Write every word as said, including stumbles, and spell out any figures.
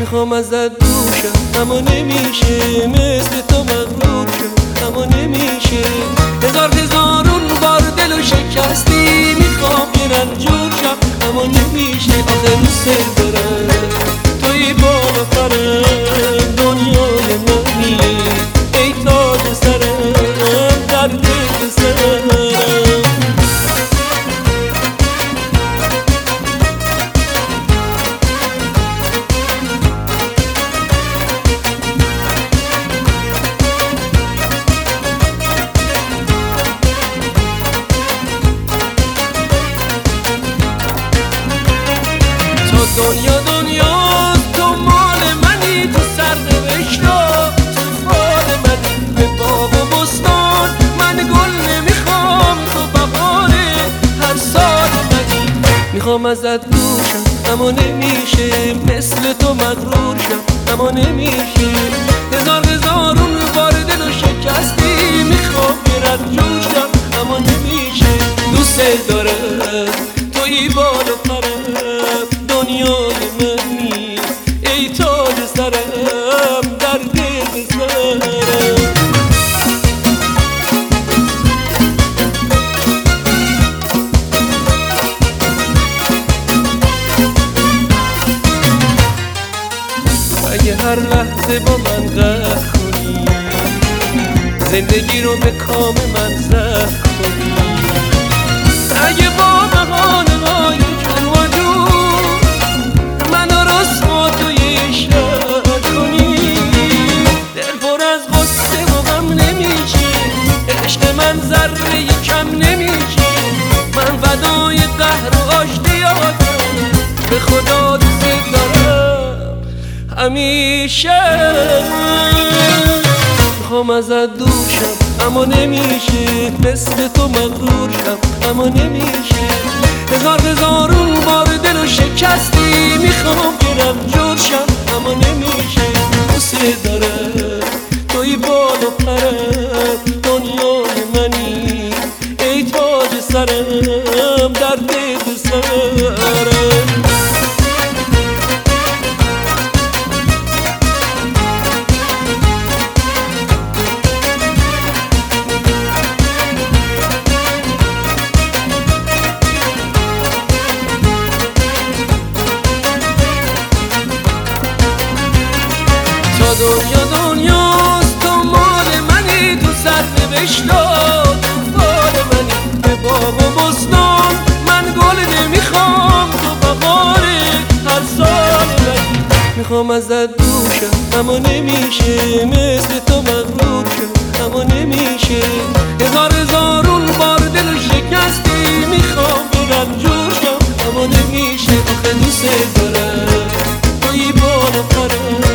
میخوام ازت دور شم اما نمیشه، مثل تو مغرور شم اما نمیشه. هزار هزارون بار دلو شکستی، میخوام یه رنجور شم اما نمیشه. آخه دوست دارم توی بالا پرم، دنیای منی ای تاج سرم، در دل سرم. دنیا دنیا تو مال منی، تو سرنوشتا تو فال منی. به باغ و بستان من گل نمیخوام، تو بهار هر سال منی. میخوام ازت دور شم اما نمیشه، مثل تو مغرور شم اما نمیشه. هزار هزارون بار دلو شکستی، میخوام یه رنجور شم اما نمیشه. دوست دارم توی بال و پرم، دنیای منی ای تاج سرم، در دل سرم. اگه هر لحظه با من قهر کنی، زندگی رو به کام من زهر کنی. اگه با بهانه های جون و جون منو رسوا توی شهر کنی، دل پر از غصه و غم نمیشه، عشق من ذره کم نمیشه. من فدای قهر و آشتیاتم، به خدا دوست دارم همیشه. میخوام ازت دور شم اما نمیشه، مثل تو مغرور شم اما نمیشه. هزار هزارون بار دلو شکستی، میخوام که رنجور شم اما نمیشه. دوست دارم توی بال و پرم، دنیای منی ای تاج سرم، در دل سرم. دنیا دنیاست تو مال منی، تو سرنوشتا تو فال منی. به باغ و بستان من گل نمیخوام، تو بهار هر سال منی. میخوام ازت دور شم اما نمیشه، مثل تو مغرور شم اما نمیشه. هزار هزارون بار دلو شکستی، میخوام یه رنجور شم اما نمیشه. آخه دوست دارم توی بال و پرم،